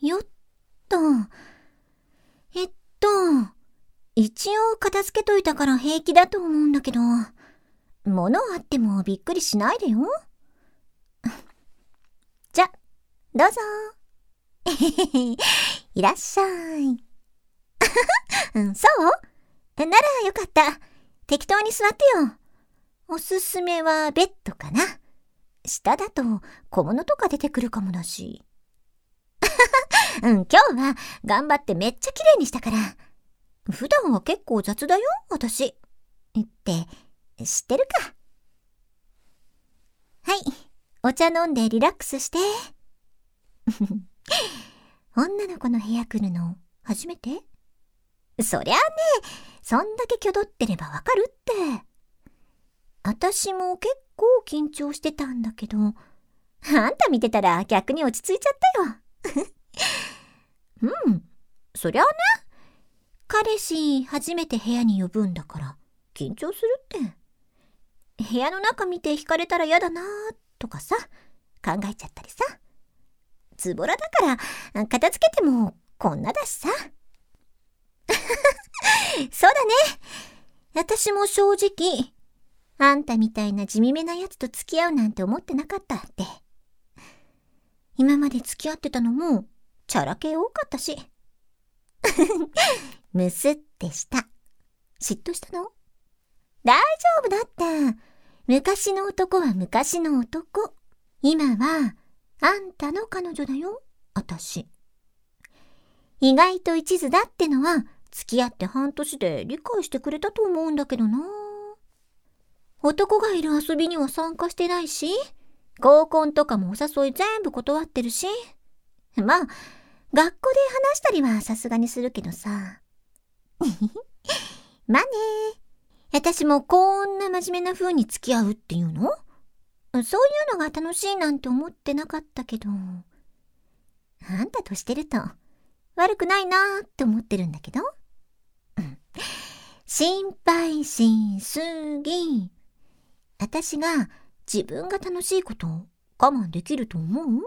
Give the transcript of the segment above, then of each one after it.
よっと。えっと、一応片付けといたから平気だと思うんだけど、物あってもびっくりしないでよ。じゃ、どうぞ。いらっしゃい。そうならよかった。適当に座ってよ。おすすめはベッドかな。下だと小物とか出てくるかもだし。今日は頑張ってめっちゃ綺麗にしたから。普段は結構雑だよ、私。って知ってるか。はい、お茶飲んでリラックスして。女の子の部屋来るの初めて？そりゃあね、そんだけ挙動ってればわかるって。私も結構緊張してたんだけど、あんた見てたら逆に落ち着いちゃったよ。そりゃあね、彼氏初めて部屋に呼ぶんだから緊張するって。部屋の中見て惹かれたら嫌だなとかさ、考えちゃったりさ。ズボラだから片付けてもこんなだしさ。そうだね。私も正直、あんたみたいな地味めなやつと付き合うなんて思ってなかったって。今まで付き合ってたのもチャラ系多かったし。むすってした。嫉妬したの？大丈夫だって。昔の男は昔の男。今はあんたの彼女だよ、私。意外と一途だってのは付き合って半年で理解してくれたと思うんだけどな。男がいる遊びには参加してないし、合コンとかもお誘い全部断ってるし。まあ、学校で話したりはさすがにするけどさ。まあね。私もこんな真面目な風に付き合うっていうの？そういうのが楽しいなんて思ってなかったけど。あんたとしてると悪くないなーって思ってるんだけど。心配しすぎ。私が自分が楽しいことを我慢できると思う？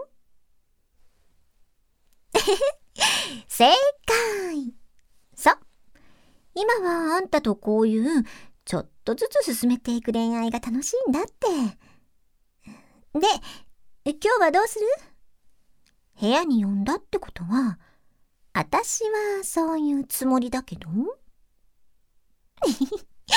正解。そう。今はあんたとこういうちょっとずつ進めていく恋愛が楽しいんだって。で、今日はどうする？部屋に呼んだってことは、私はそういうつもりだけど。オッケーオッ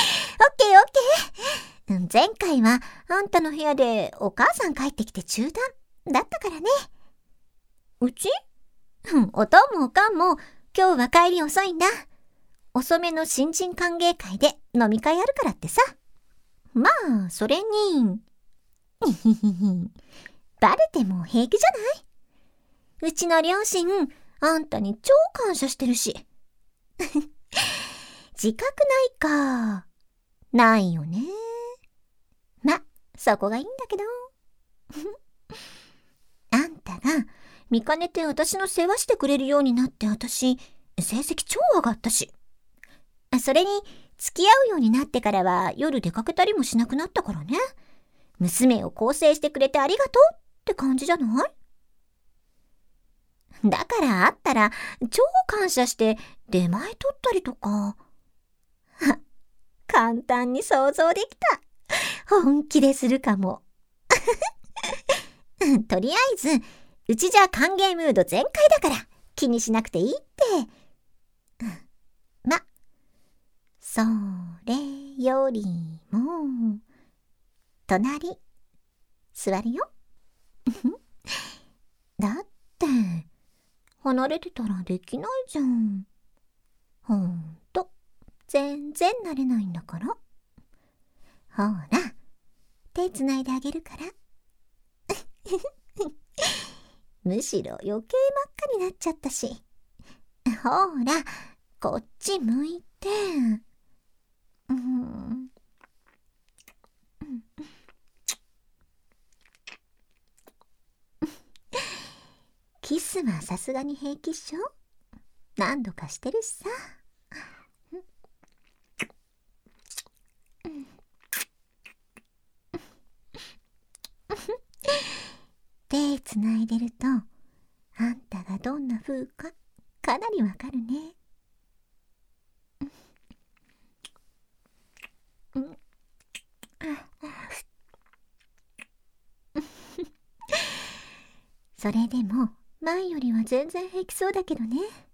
ケー。前回はあんたの部屋でお母さん帰ってきて中断だったからね。うち？おとんもおかんも今日は帰り遅いんだ。遅めの新人歓迎会で飲み会あるからってさ。まあ、それに。バレても平気じゃない？うちの両親、あんたに超感謝してるし。自覚ないか。ないよね。ま、そこがいいんだけど。あんたが見かねて私の世話してくれるようになって私、成績超上がったし。それに、付き合うようになってからは夜出かけたりもしなくなったからね。娘を更生してくれてありがとうって感じじゃない？だから会ったら超感謝して出前取ったりとか。簡単に想像できた。本気でするかも。とりあえず、うちじゃ歓迎ムード全開だから気にしなくていいって。ま、それよりも、隣、座るよ。だって、離れてたらできないじゃん。ほんと、全然慣れないんだから。ほら、手つないであげるから。むしろ余計真っ赤になっちゃったし。ほら、こっち向いて。キスはさすがに平気っしょ？何度かしてるしさ。手つないでると、あんたががどんな風かかなりわかるね。それでも前よりは全然平気そうだけどね。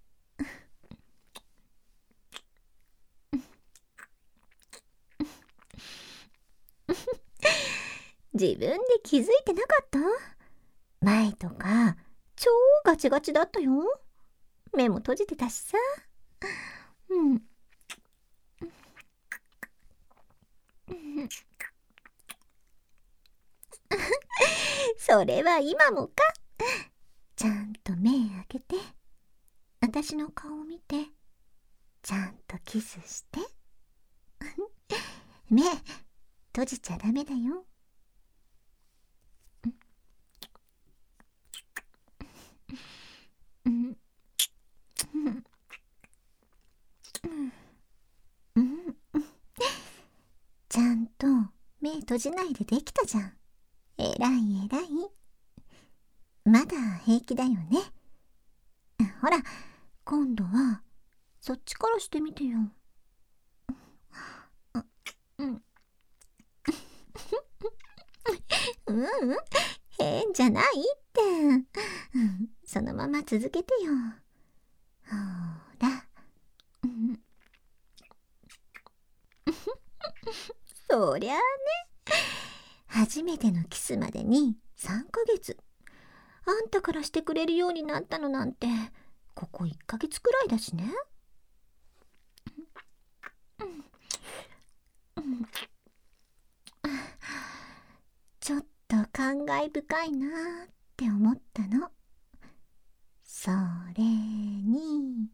自分で気づいてなかった？前とか超ガチガチだったよ。目も閉じてたしさ。それは今もか。ちゃんと目開けて、私の顔を見て、ちゃんとキスして。目閉じちゃダメだよ。ちゃんと目閉じないでできたじゃん。えらいえらい。まだ平気だよね。ほら、今度はそっちからしてみてよ。変じゃないって。そのまま続けてよ。ほら。そりゃあね。初めてのキスまでに3ヶ月。あんたからしてくれるようになったのなんて、ここ1ヶ月くらいだしね。ちょっと感慨深いなーって思ったの。それに、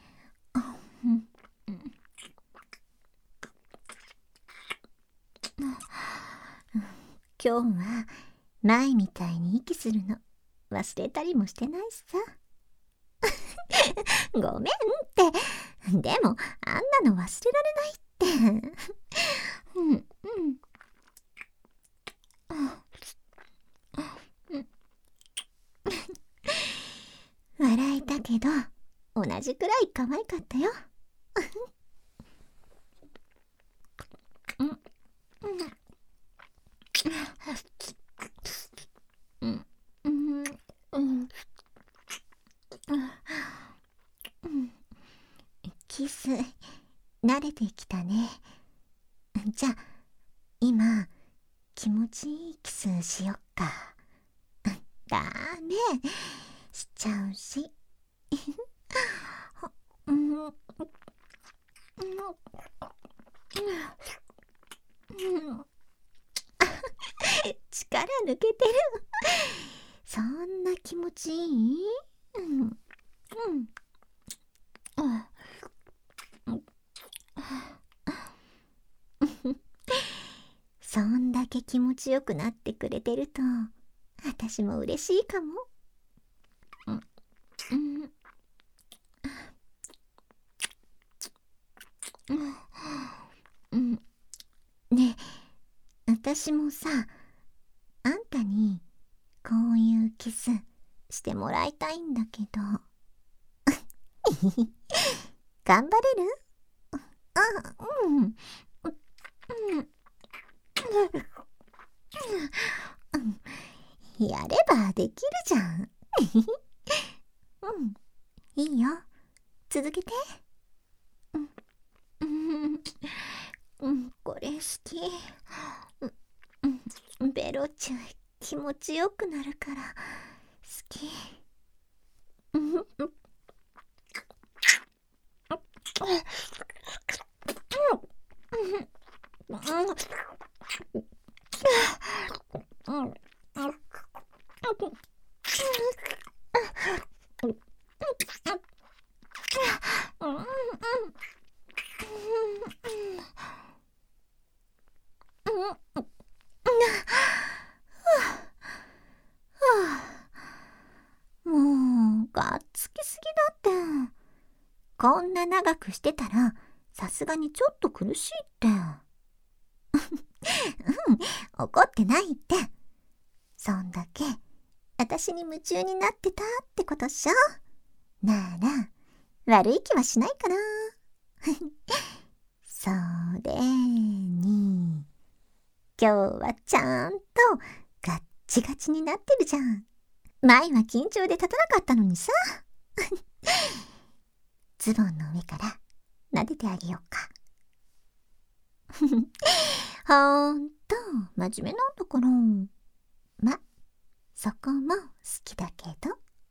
今日は前みたいに息するの忘れたりもしてないしさ。ごめんって。でもあんなの忘れられないって。笑えたけど同じくらい可愛かったよ。キス慣れてきたね。じゃあ今気持ちいいキスしよっか。ダメしちゃうし。力抜けてる。そんな気持ちいい？そんだけ気持ちよくなってくれてると私も嬉しいかも。ねえ、私もさ、あんたにこういうキスしてもらいたいんだけど。頑張れる？やればできるじゃん。いいよ、続けて。これ好き。ベロチュー気持ちよくなるから好き。もうがっつきすぎだって。こんな長くしてたらさすがにちょっと苦しいって。怒ってないって。そんだけ私に夢中になってたってことっしょ。なら、悪い気はしないかな。それに、今日はちゃんとガッチガチになってるじゃん。前は緊張で立たなかったのにさ。ズボンの上から撫でてあげようか。ほんと真面目なんだから。ま、そこも好きだけど。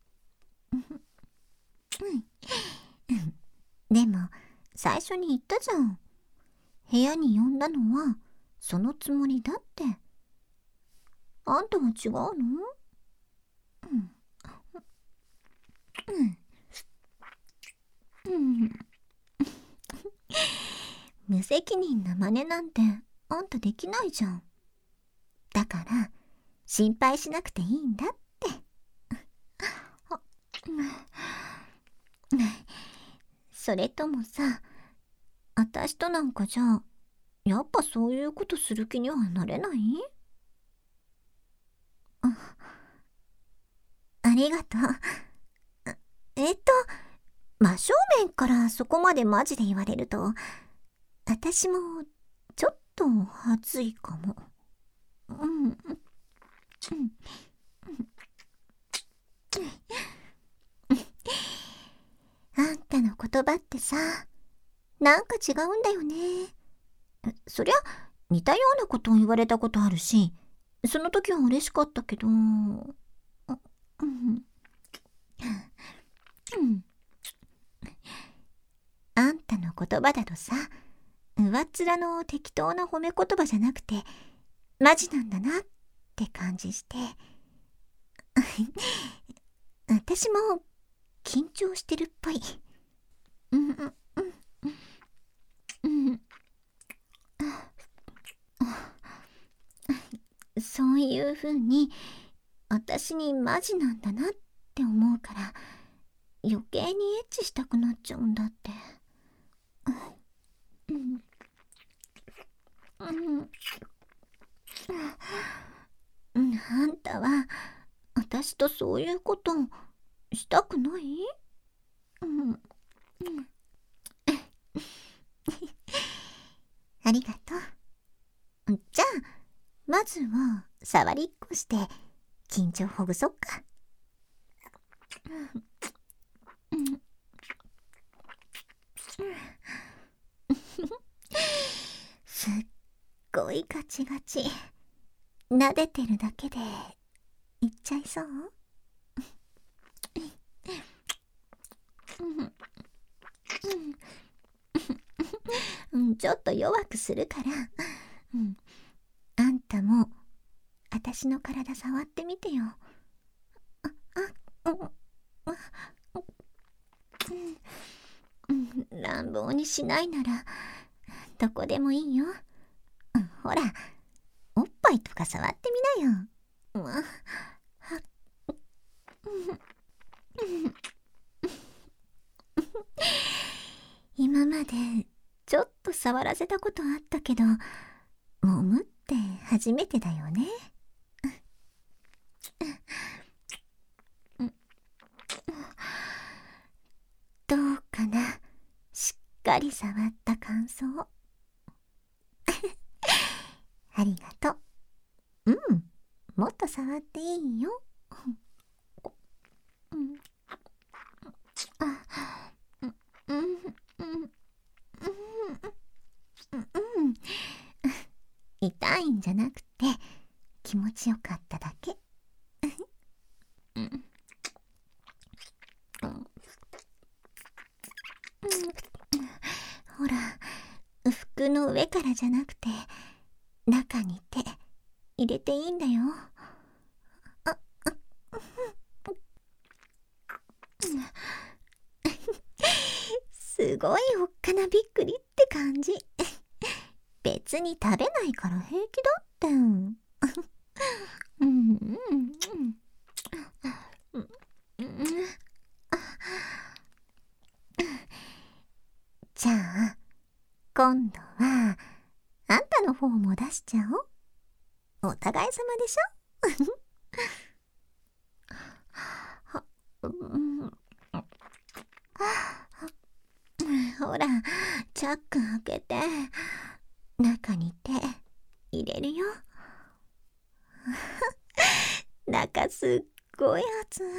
でも最初に言ったじゃん。部屋に呼んだのはそのつもりだって。あんたは違うの？無責任な真似なんてあんたできないじゃん。だから心配しなくていいんだって。それともさ、私となんかじゃやっぱそういうことする気にはなれない？ありがとう。真正面からそこまでマジで言われると、私もちょっと恥ずいかも。あんたの言葉ってさ、なんか違うんだよね。そりゃ似たようなことを言われたことあるし、その時は嬉しかったけど、あんたの言葉だとさ、上っ面の適当な褒め言葉じゃなくてマジなんだなって感じして私も緊張してるっぽい。そういう風に私にマジなんだなって思うから余計にエッチしたくなっちゃうんだって。あんたは私とそういうことしたくない？ありがとう。じゃあまずは触りっこして緊張ほぐそっか。すっごいガチガチ。撫でてるだけでいっちゃいそう？ちょっと弱くするから、あんたも私の体触ってみてよ。乱暴にしないならどこでもいいよ。ほら、おっぱいとか触ってみなよ。今までちょっと触らせたことあったけど、揉むって初めてだよね。どうかな、しっかり触った感想。ありがとう。もっと触っていいよ。痛いんじゃなくて気持ちよかっただけ。ほら、服の上からじゃなくて中に手入れていいんだよ。すごいおっかなびっくりって感じ。別に食べないから平気だって。じゃあ今度はあんたの方も出しちゃおう。お互い様でしょ。 ほら、チャック開けて、中に手入れるよ。中すっごい暑い。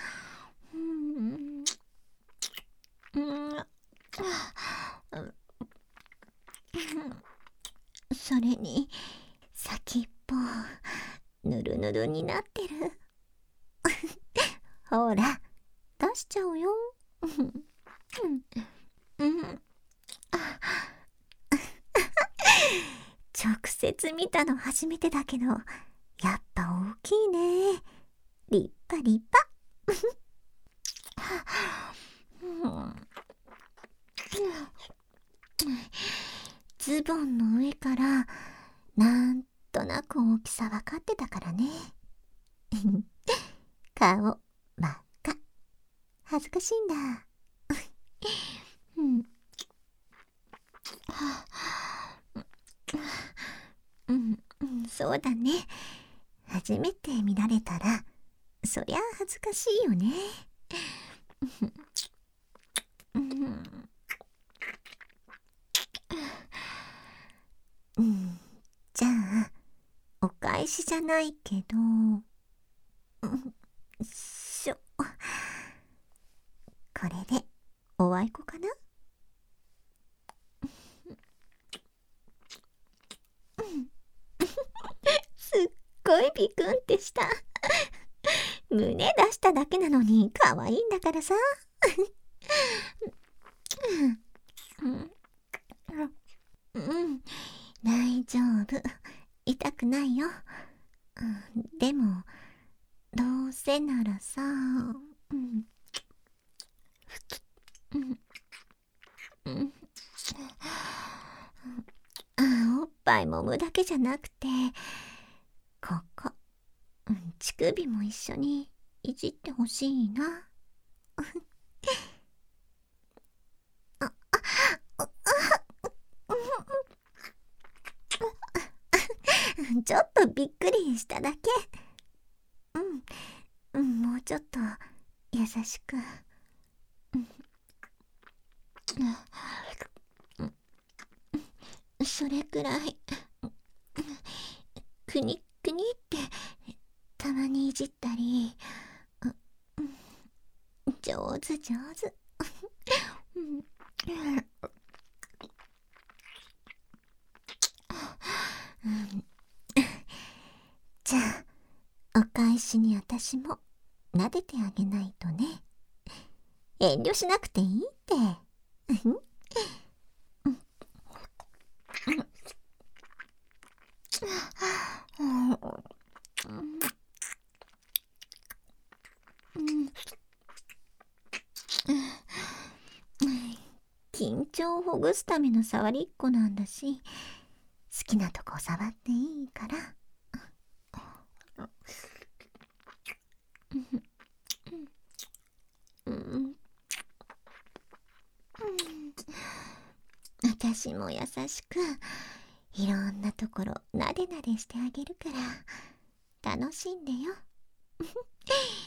それに先っぽぬるぬるになってる。ほら、出しちゃうよ。直接見たの初めてだけど、やっぱ大きいね。立派立派。ズボンの上からなんとなく大きさ分かってたからね。顔真っ赤。恥ずかしいんだ。そうだね。初めて見られたらそりゃ恥ずかしいよね。じゃあお返しじゃないけど、これでおあいこかな。すっごいビクンってした。胸出しただけなのに可愛いんだからさ。大丈夫。痛くないよ。でもどうせならさ、おっぱい揉むだけじゃなくて、ここ、乳首も一緒にいじってほしいな。ちょっとびっくりしただけ。もうちょっと優しく。それくらいくにくにってたまにいじったり。上手上手。じゃあお返しに私も撫でてあげないとね。遠慮しなくていいって。緊張をほぐすための触りっこなんだし、好きなとこ触っていいから。私も優しくいろんなところなでなでしてあげるから楽しんでよ。